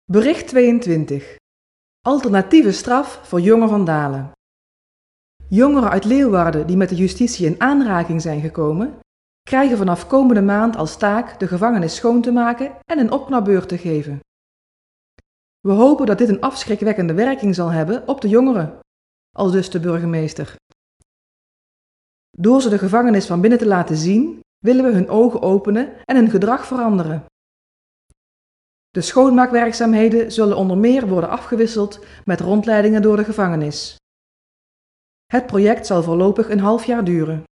Bericht 22. Alternatieve straf voor jonge vandalen. Jongeren uit Leeuwarden die met de justitie in aanraking zijn gekomen, krijgen vanaf komende maand als taak de gevangenis schoon te maken en een opknapbeurt te geven. We hopen dat dit een afschrikwekkende werking zal hebben op de jongeren, aldus de burgemeester. Door ze de gevangenis van binnen te laten zien, willen we hun ogen openen en hun gedrag veranderen. De schoonmaakwerkzaamheden zullen onder meer worden afgewisseld met rondleidingen door de gevangenis. Het project zal voorlopig een half jaar duren.